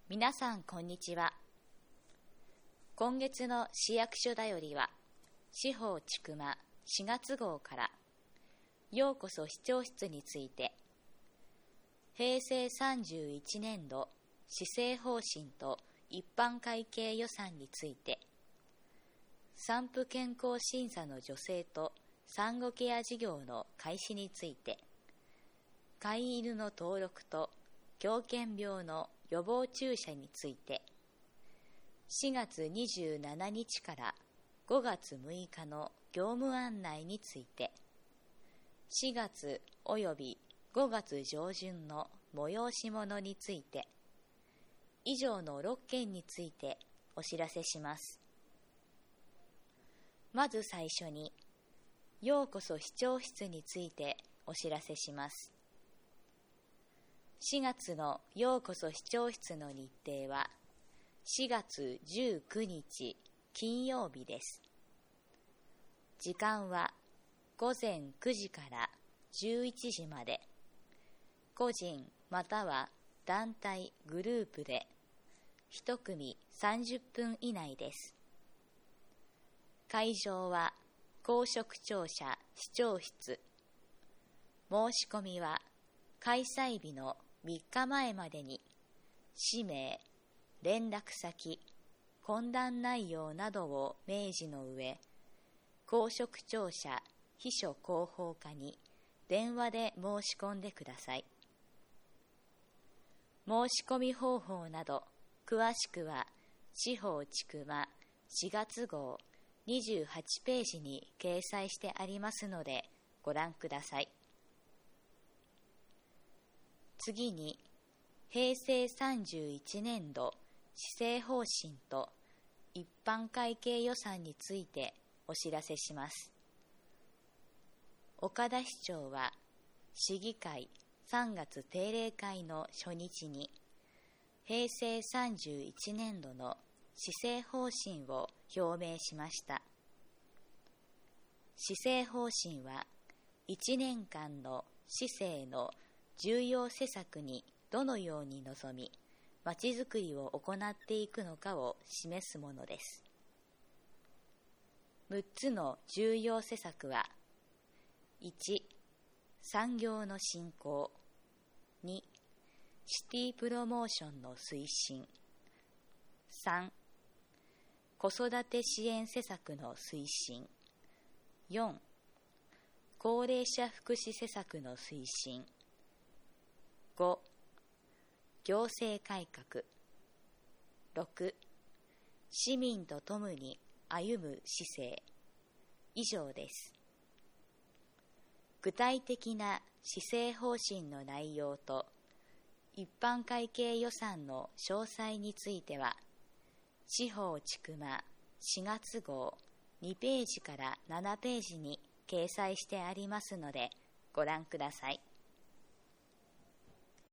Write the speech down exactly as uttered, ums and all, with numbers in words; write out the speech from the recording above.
皆さんこんにちは。今月の市役所だよりは司法千曲しがつ号からようこそ市長室について平成さんじゅういちねんど施政方針と一般会計予算について産婦健康審査の助成と産後ケア事業の開始について飼い犬の登録と狂犬病の予防注射についてしがつにじゅうしちにちからごがつむいかの業務案内についてしがつおよびごがつ上旬の催し物について以上のろっけんについてお知らせします。まず最初にようこそ市長室についてお知らせします。しがつのようこそ市長室の日程はしがつじゅうくにち金曜日です。時間はごぜんくじからじゅういちじまで、個人または団体グループでいちくみさんじゅっぷん以内です。会場は公職庁舎市長室。申し込みは開催日のみっかまえまでに氏名、連絡先、懇談内容などを明示の上、公職庁舎秘書広報課に電話で申し込んでください。申し込み方法など詳しくは司法千曲しがつ号にじゅうはちページに掲載してありますのでご覧ください。次に、平成さんじゅういちねんど施政方針と一般会計予算についてお知らせします。岡田市長は市議会さんがつ定例会の初日に平成さんじゅういちねんどの施政方針を表明しました。施政方針はいちねんかんの市政の重要施策にどのように臨み、まちづくりを行っていくのかを示すものです。むっつの重要施策は、いち、産業の振興、に、シティプロモーションの推進、さん、子育て支援施策の推進、よん、高齢者福祉施策の推進、ご、行政改革、ろく、市民と共に歩む市政。以上です。具体的な施政方針の内容と一般会計予算の詳細については、司法千曲しがつ号にページからななページに掲載してありますのでご覧ください。